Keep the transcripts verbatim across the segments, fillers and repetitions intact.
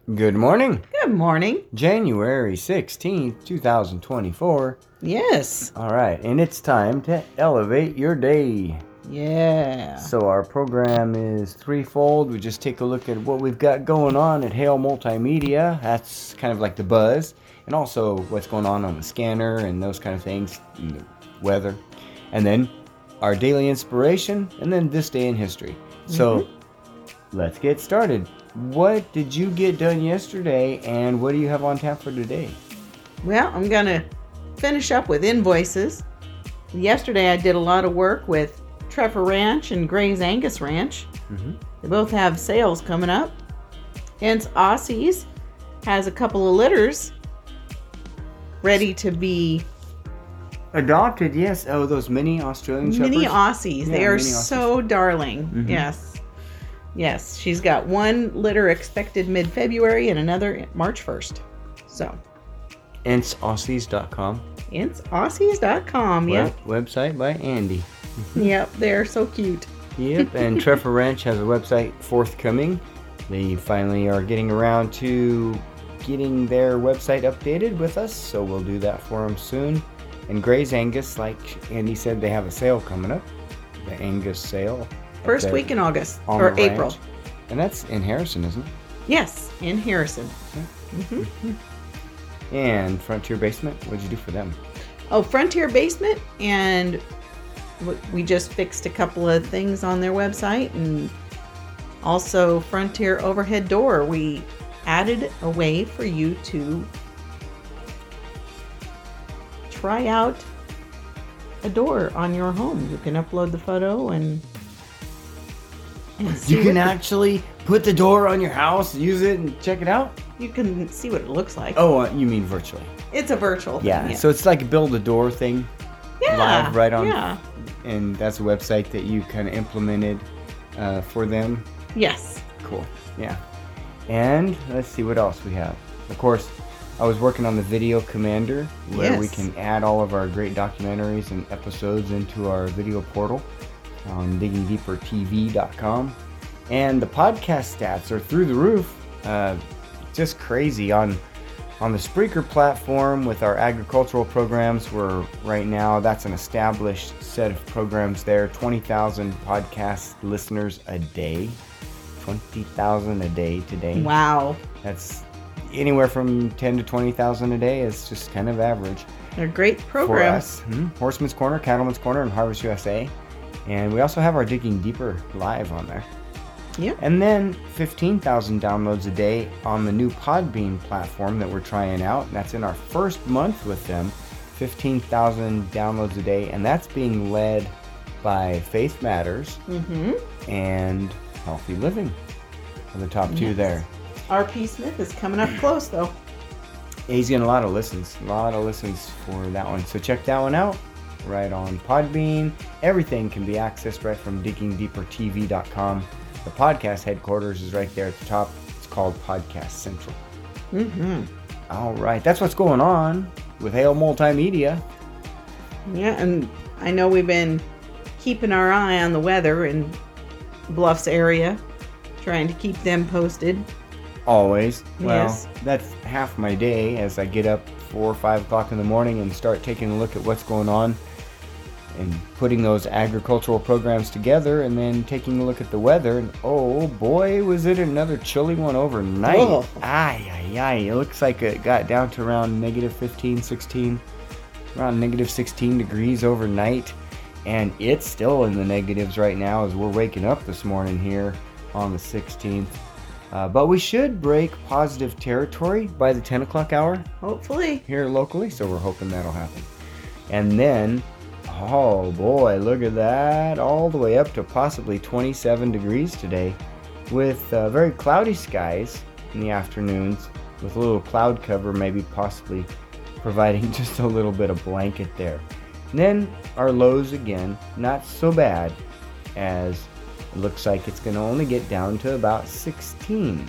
Good morning. Good morning. January sixteenth, twenty twenty-four. Yes. All right, and it's time to elevate your day. Yeah. So our program is threefold. We just take a look at what we've got going on at Hale Multimedia. That's kind of like the buzz. And also what's going on on the scanner and those kind of things, and the weather. And then our daily inspiration, and then this day in history. So mm-hmm. let's get started. What did you get done yesterday, and what do you have on tap for today? Well, I'm going to finish up with invoices. Yesterday I did a lot of work with Treffer Ranch and Gray's Angus Ranch. Mm-hmm. They both have sales coming up. Hence, Aussies has a couple of litters ready to be adopted. Yes. Oh, those mini Australian shepherds. Mini Aussies. Yeah, they are so darling. Mm-hmm. Yes. Yes, she's got one litter expected mid-February and another March first. So. Ints Aussies dot com. Ints Aussies dot com, yep. Web- website by Andy. Yep, they're so cute. Yep, and Treffer Ranch has a website forthcoming. They finally are getting around to getting their website updated with us, so we'll do that for them soon. And Gray's Angus, like Andy said, they have a sale coming up. The Angus sale. First the, week in August, or April. Ranch. And that's in Harrison, isn't it? Yes, in Harrison. Okay. Mm-hmm. And Frontier Basement, what'd you do for them? Oh, Frontier Basement, and we just fixed a couple of things on their website, and also Frontier Overhead Door. We added a way for you to try out a door on your home. You can upload the photo and You can actually put the door on your house, use it, and check it out? You can see what it looks like. Oh, uh, you mean virtually? It's a virtual thing. Yeah, yeah. So it's like a build-a-door thing. Yeah. Live right on. Yeah. And that's a website that you kind of implemented uh, for them? Yes. Cool. Yeah. And let's see what else we have. Of course, I was working on the Video Commander, where yes. we can add all of our great documentaries and episodes into our video portal on digging deeper T V dot com. And the podcast stats are through the roof. Uh, just crazy. On on the Spreaker platform with our agricultural programs, we're right now, that's an established set of programs there. twenty thousand podcast listeners a day. twenty thousand a day today. Wow. That's anywhere from ten to twenty thousand a day. It's just kind of average. They're great programs. For us. Hmm? Horseman's Corner, Cattleman's Corner, and Harvest U S A. And we also have our Digging Deeper live on there. Yeah. And then fifteen thousand downloads a day on the new Podbean platform that we're trying out. And that's in our first month with them. fifteen thousand downloads a day. And that's being led by Faith Matters mm-hmm. and Healthy Living. Are the top two yes. there. R P Smith is coming up close, though. He's getting a lot of listens. A lot of listens for that one. So check that one out. Right on Podbean. Everything can be accessed right from digging deeper T V dot com. The podcast headquarters is right there at the top. It's called Podcast Central. Mm-hmm. All right. That's what's going on with Hale Multimedia. Yeah, and I know we've been keeping our eye on the weather in Bluffs area, trying to keep them posted. Always. Well, yes. That's half my day as I get up four or five o'clock in the morning and start taking a look at what's going on and putting those agricultural programs together, and then taking a look at the weather, and oh boy, was it another chilly one overnight. Oh. Ay, ay, ay. It looks like it got down to around negative fifteen, sixteen, around negative sixteen degrees overnight, and it's still in the negatives right now as we're waking up this morning here on the sixteenth. Uh, but we should break positive territory by the ten o'clock hour. Hopefully. Here locally, so we're hoping that'll happen. And then, oh boy, look at that. All the way up to possibly twenty-seven degrees today, with uh, very cloudy skies in the afternoons, with a little cloud cover, maybe possibly providing just a little bit of blanket there. And then our lows again, not so bad, as it looks like it's going to only get down to about sixteen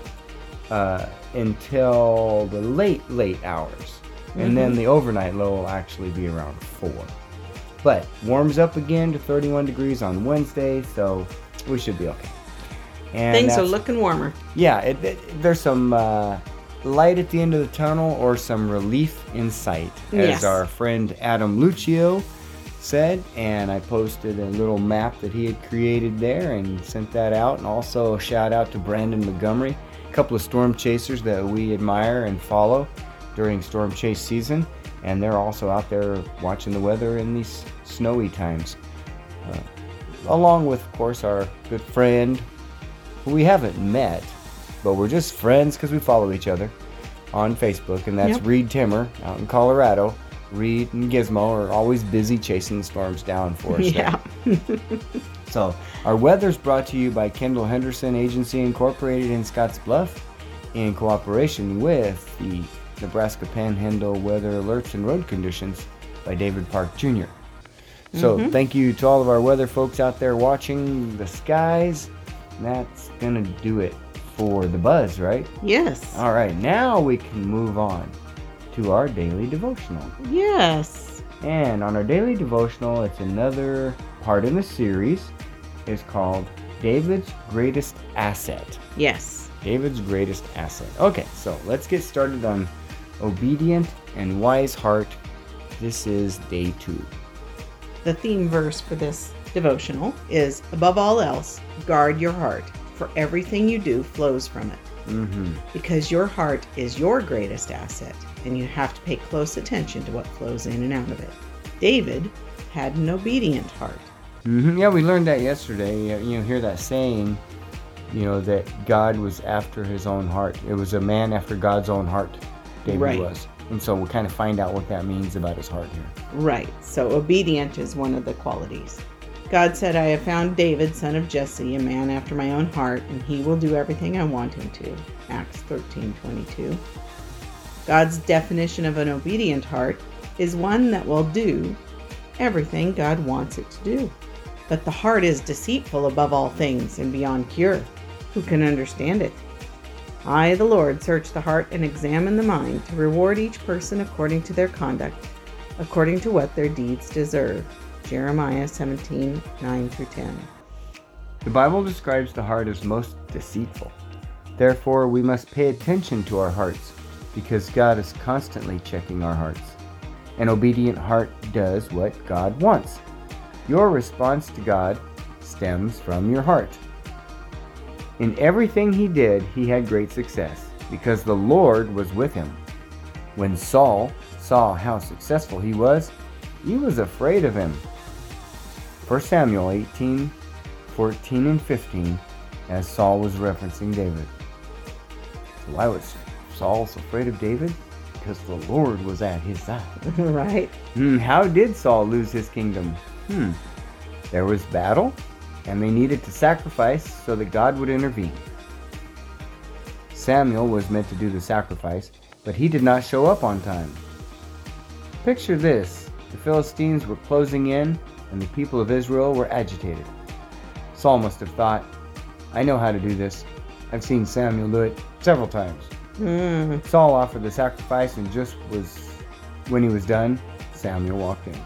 uh, until the late, late hours. Mm-hmm. And then the overnight low will actually be around four. But warms up again to thirty-one degrees on Wednesday, so we should be okay. And Things are that's- looking warmer. Yeah, it, it, there's some uh, light at the end of the tunnel or some relief in sight, as Yes. our friend Adam Lucio said. And I posted a little map that he had created there and sent that out. And also a shout out to Brandon Montgomery, a couple of storm chasers that we admire and follow during storm chase season. And they're also out there watching the weather in these snowy times. Uh, along with, of course, our good friend, who we haven't met, but we're just friends because we follow each other on Facebook, and that's Yep. Reed Timmer out in Colorado. Reed and Gizmo are always busy chasing the storms down for us. Yeah. there. So, our weather's brought to you by Kendall Henderson Agency Incorporated in Scottsbluff in cooperation with the Nebraska Panhandle Weather Alerts and Road Conditions by David Park Junior So, Mhm. thank you to all of our weather folks out there watching the skies. That's gonna do it for the buzz, right? Yes. All right, now we can move on to our daily devotional. Yes. And on our daily devotional, it's another part in the series. It's called David's Greatest Asset. Yes. David's Greatest Asset. Okay, so let's get started on Obedient and Wise Heart. This is day two. The theme verse for this devotional is, above all else, guard your heart, for everything you do flows from it. Mm-hmm. Because your heart is your greatest asset, and you have to pay close attention to what flows in and out of it. David had an obedient heart. Mm-hmm. Yeah, we learned that yesterday. You know, hear that saying, you know, that God was after his own heart. It was a man after God's own heart, David Right. was. And so we'll kind of find out what that means about his heart here. Right, so obedient is one of the qualities. God said, I have found David, son of Jesse, a man after my own heart, and he will do everything I want him to. Acts thirteen twenty-two. God's definition of an obedient heart is one that will do everything God wants it to do. But the heart is deceitful above all things and beyond cure. Who can understand it? I, the Lord, search the heart and examine the mind to reward each person according to their conduct, according to what their deeds deserve. Jeremiah seventeen, nine through ten. The Bible describes the heart as most deceitful. Therefore, we must pay attention to our hearts, because God is constantly checking our hearts. An obedient heart does what God wants. Your response to God stems from your heart. In everything he did, he had great success, because the Lord was with him. When Saul saw how successful he was, he was afraid of him. First Samuel eighteen, fourteen, and fifteen, as Saul was referencing David. So why was Saul so afraid of David? Because the Lord was at his side. Right? Hmm, how did Saul lose his kingdom? Hmm, there was battle, and they needed to sacrifice so that God would intervene. Samuel was meant to do the sacrifice, but he did not show up on time. Picture this. The Philistines were closing in, and the people of Israel were agitated. Saul must have thought, I know how to do this. I've seen Samuel do it several times. Mm. Saul offered the sacrifice, and just was when he was done, Samuel walked in.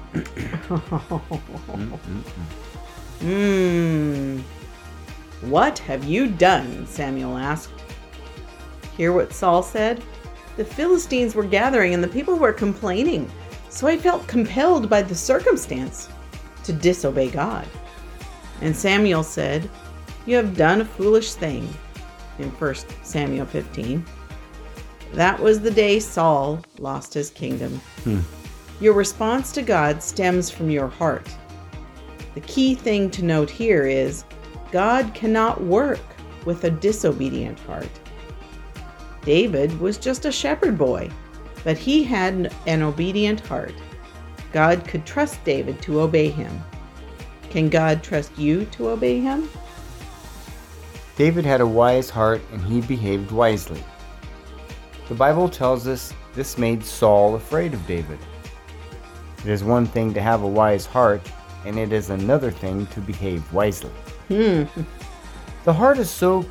Hmm. What have you done? Samuel asked. Hear what Saul said? The Philistines were gathering and the people were complaining, so I felt compelled by the circumstance to disobey God. And Samuel said, You have done a foolish thing, in First Samuel fifteen. That was the day Saul lost his kingdom. Hmm. Your response to God stems from your heart. The key thing to note here is God cannot work with a disobedient heart. David was just a shepherd boy, but he had an obedient heart. God could trust David to obey him. Can God trust you to obey him? David had a wise heart, and he behaved wisely. The Bible tells us this made Saul afraid of David. It is one thing to have a wise heart, and it is another thing to behave wisely. Hmm. The heart is so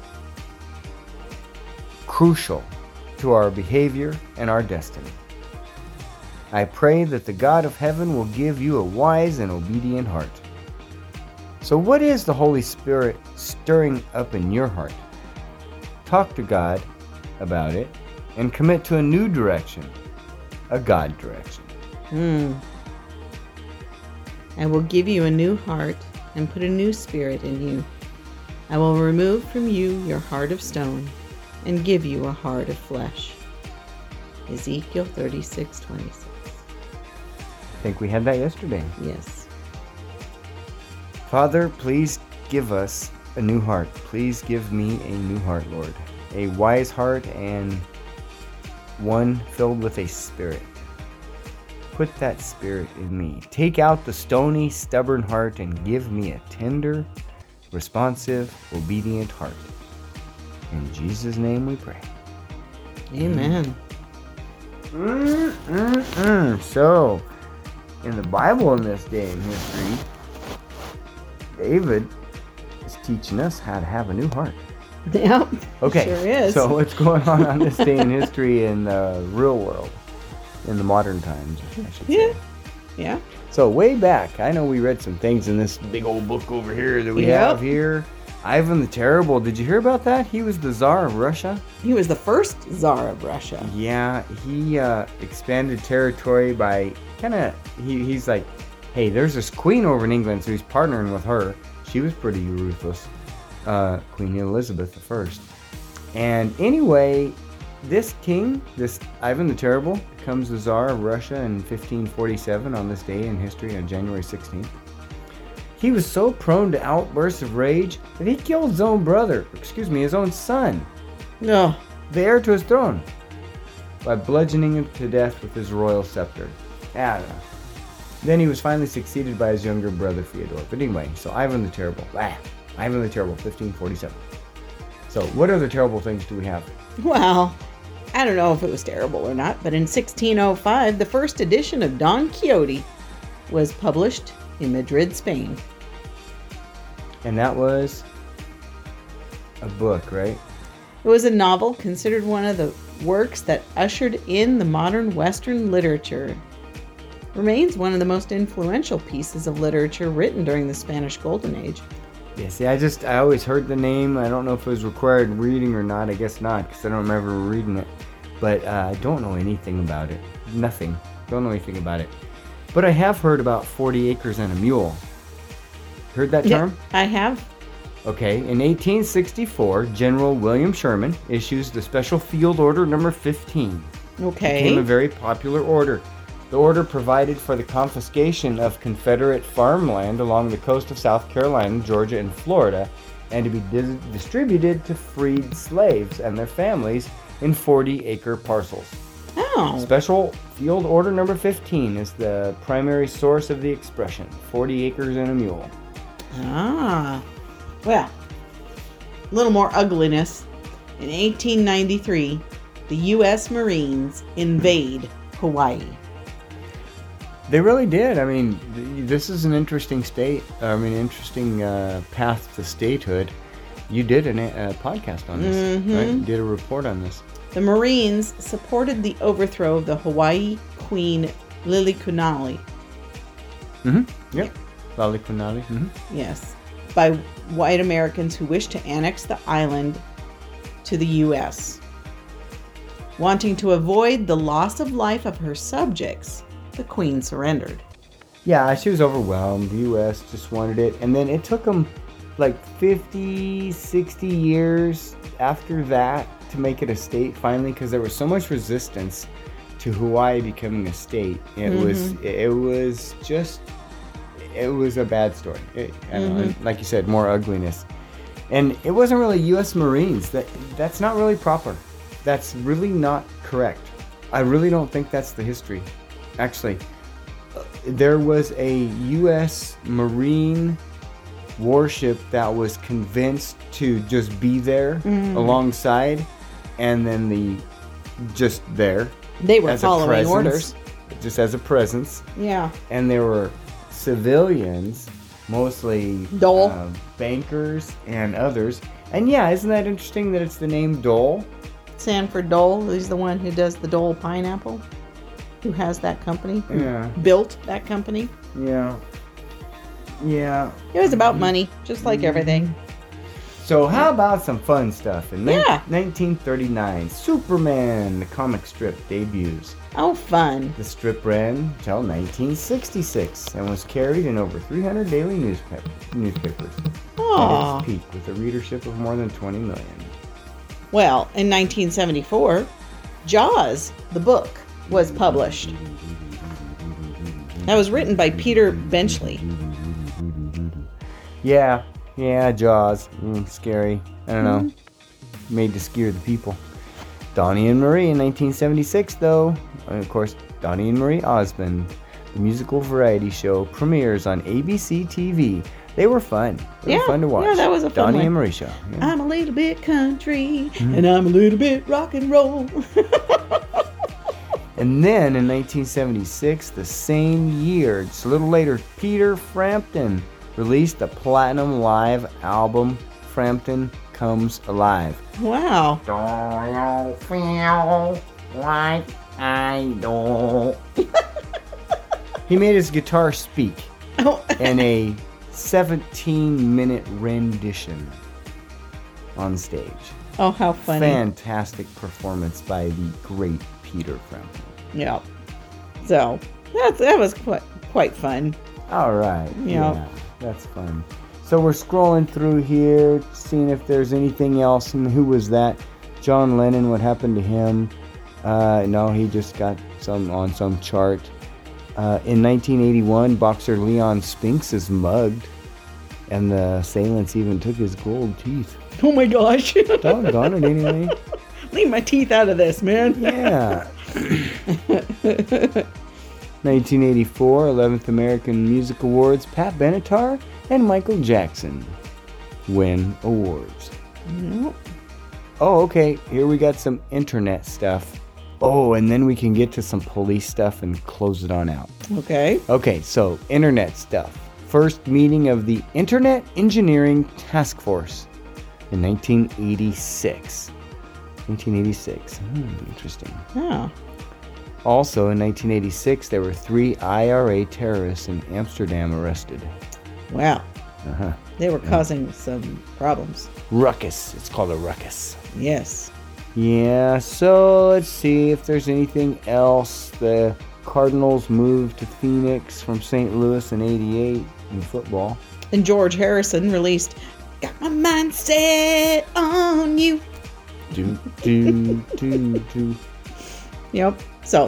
crucial to our behavior and our destiny. I pray that the God of heaven will give you a wise and obedient heart. So what is the Holy Spirit stirring up in your heart? Talk to God about it and commit to a new direction, a God direction. Hmm. I will give you a new heart and put a new spirit in you. I will remove from you your heart of stone and give you a heart of flesh. Ezekiel thirty-six twenty-six. I think we had that yesterday. Yes. Father, please give us a new heart. Please give me a new heart, Lord. A wise heart and one filled with a spirit. Put that spirit in me. Take out the stony, stubborn heart and give me a tender, responsive, obedient heart. In Jesus' name we pray. Amen. Mm-mm-mm. So, in the Bible in this day in history, David is teaching us how to have a new heart. Yep. Okay, Sure is. so what's going on on this day in history in the real world, in the modern times, I should say. Yeah. Yeah. So way back, I know we read some things in this big old book over here that we Yep. have here. Ivan the Terrible, did you hear about that? He was the Tsar of Russia. He was the first Tsar of Russia. Yeah, he uh, expanded territory by kind of, he, he's like, hey, there's this queen over in England, so he's partnering with her. She was pretty ruthless, uh, Queen Elizabeth the First. And anyway, this king, this Ivan the Terrible, becomes the Tsar of Russia in fifteen forty-seven on this day in history on January sixteenth. He was so prone to outbursts of rage that he killed his own brother, excuse me, his own son, No. the heir to his throne, by bludgeoning him to death with his royal scepter. I don't know. Then he was finally succeeded by his younger brother Fyodor. But anyway, so Ivan the Terrible. Ah, Ivan the Terrible, fifteen forty-seven. So what other terrible things do we have? Well, I don't know if it was terrible or not, but in sixteen oh five, the first edition of Don Quixote was published in Madrid, Spain. And that was a book, right? It was a novel considered one of the works that ushered in the modern Western literature. Remains one of the most influential pieces of literature written during the Spanish Golden Age. Yeah, see, I just, I always heard the name. I don't know if it was required reading or not. I guess not, because I don't remember reading it. But uh, I don't know anything about it. Nothing. Don't know anything about it. But I have heard about forty acres and a mule. Heard that term? Yeah, I have. Okay, in eighteen sixty-four, General William Sherman issues the Special Field Order number fifteen. Okay. It became a very popular order. The order provided for the confiscation of Confederate farmland along the coast of South Carolina, Georgia, and Florida, and to be dis- distributed to freed slaves and their families in forty acre parcels. Oh. Special Field Order number fifteen is the primary source of the expression, forty acres and a mule. Ah. Well, a little more ugliness. In eighteen ninety-three, the U S Marines invade Hawaii. They really did. I mean, th- this is an interesting state. I mean, interesting uh, path to statehood. You did an, a podcast on this, Mhm. right? You did a report on this. The Marines supported the overthrow of the Hawaii Queen Lilikunali. Mm-hmm. Yep. Lalikunali. Mm-hmm. Yes, by white Americans who wished to annex the island to the U S. Wanting to avoid the loss of life of her subjects, the Queen surrendered. Yeah, she was overwhelmed. The U S just wanted it. And then it took them like fifty, sixty years after that to make it a state finally, because there was so much resistance to Hawaii becoming a state. It Mhm. was, it was just, it was a bad story. It, I don't know, Mhm. and like you said, more ugliness. And it wasn't really U S Marines. That That's not really proper. That's really not correct. I really don't think that's the history. Actually, there was a U S Marine warship that was convinced to just be there Mm. alongside, and then the just there They were as a following presence, orders. just as a presence. Yeah. And there were civilians, mostly Dole. uh, bankers and others. And yeah, isn't that interesting that it's the name Dole? Sanford Dole is the one who does the Dole pineapple, who has that company, who Yeah. built that company. Yeah. Yeah. It was about money, just like everything. So how about some fun stuff? In Yeah. nineteen thirty-nine, Superman, the comic strip, debuts. Oh, fun. The strip ran till nineteen sixty-six and was carried in over three hundred daily newspaper, newspapers. Aw. At its peak, with a readership of more than twenty million. Well, in nineteen seventy-four, Jaws, the book, was published. That was written by Peter Benchley. Yeah, yeah, Jaws. Mm, scary. I don't know. Made to scare the people. Donnie and Marie in nineteen seventy-six, though. And of course, Donnie and Marie Osmond, the musical variety show, premieres on A B C T V. They were fun. They Yeah, were fun to watch. yeah, that was a fun Donnie one. and Marie show. Yeah. I'm a little bit country, and I'm a little bit rock and roll. And then in nineteen seventy-six, the same year, just a little later, Peter Frampton released the platinum live album, Frampton Comes Alive. Wow. Do you feel like I do? He made his guitar speak Oh, in a seventeen minute rendition on stage. oh how funny. Fantastic performance by the great Peter Frampton. Yeah. So, that, that was quite, quite fun. All right. Yeah. Yeah, that's fun. So we're scrolling through here, seeing if there's anything else. And who was that? John Lennon. What happened to him? Uh, no, he just got some on some chart. Uh, in nineteen eighty-one, boxer Leon Spinks is mugged, and the assailants even took his gold teeth. Oh my gosh. Doggone it, anyway. Leave my teeth out of this, man. Yeah. nineteen eighty-four, eleventh American Music Awards, Pat Benatar and Michael Jackson win awards. Nope. Oh, okay, here we got some internet stuff. Oh, and then we can get to some police stuff and close it on out. Okay. Okay, so internet stuff. First meeting of the Internet Engineering Task Force in nineteen eighty-six. nineteen eighty-six. Hmm, interesting. Oh. Also, in nineteen eighty-six, there were three I R A terrorists in Amsterdam arrested. Wow. Uh-huh. They were causing some problems. Ruckus. It's called a ruckus. Yes. Yeah, so let's see if there's anything else. The Cardinals moved to Phoenix from Saint Louis in eighty-eight in football. And George Harrison released Got My Mind Set on You. Do, do, do, do. Yep. So,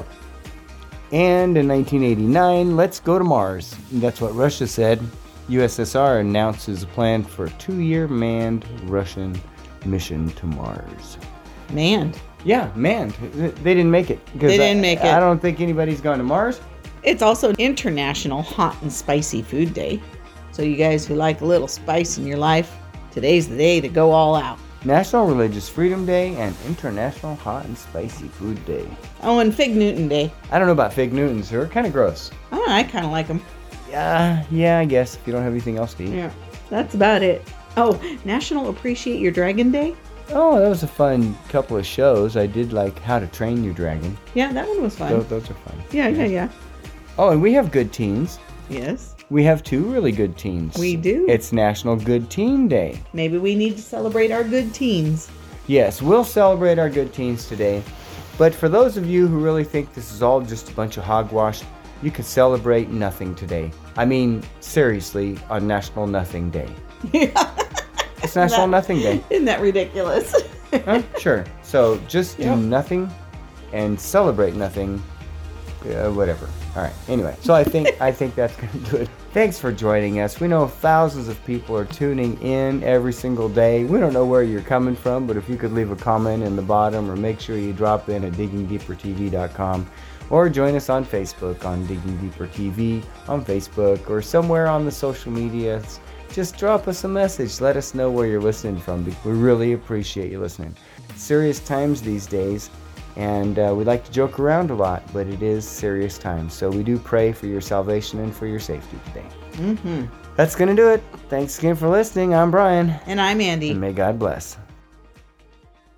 And in nineteen eighty-nine, let's go to Mars. That's what Russia said. U S S R announces a plan for a two-year manned Russian mission to Mars. manned. Yeah, manned. They didn't make it. Because They didn't I, make it. I don't think anybody's gone to Mars. It's also International Hot and Spicy Food Day. So you guys who like a little spice in your life, today's the day to go all out. National Religious Freedom Day and International Hot and Spicy Food Day. Oh, and Fig Newton Day. I don't know about Fig Newtons. They're kind of gross. Oh, I kind of like them. Yeah, yeah, I guess, if you don't have anything else to eat. Yeah, that's about it. Oh, National Appreciate Your Dragon Day. Oh, that was a fun couple of shows. I did like How to Train Your Dragon. Yeah, that one was fun. Those, those are fun. Yeah, yeah, yeah. Oh, and we have good teens. Yes, We have two really good teens. we do. It's National Good Teen Day. Maybe we need to celebrate our good teens. Yes, we'll celebrate our good teens today. But for those of you who really think this is all just a bunch of hogwash, you could celebrate nothing today. I mean, seriously, on National Nothing Day. It's National That- Nothing Day. Isn't that ridiculous? Huh? Sure. So just do Yep. nothing and celebrate nothing. Uh, whatever. All right. Anyway, so I think I think that's gonna do it. Thanks for joining us. We know thousands of people are tuning in every single day. We don't know where you're coming from, but if you could leave a comment in the bottom, or make sure you drop in at digging deeper t v dot com, or join us on Facebook on Digging Deeper T V on Facebook, or somewhere on the social medias. Just drop us a message. Let us know where you're listening from. We really appreciate you listening. Serious times these days, and uh, we like to joke around a lot, but it is serious times. So we do pray for your salvation and for your safety today. Mm-hmm. That's going to do it. Thanks again for listening. I'm Brian, And I'm Andy. and may God bless.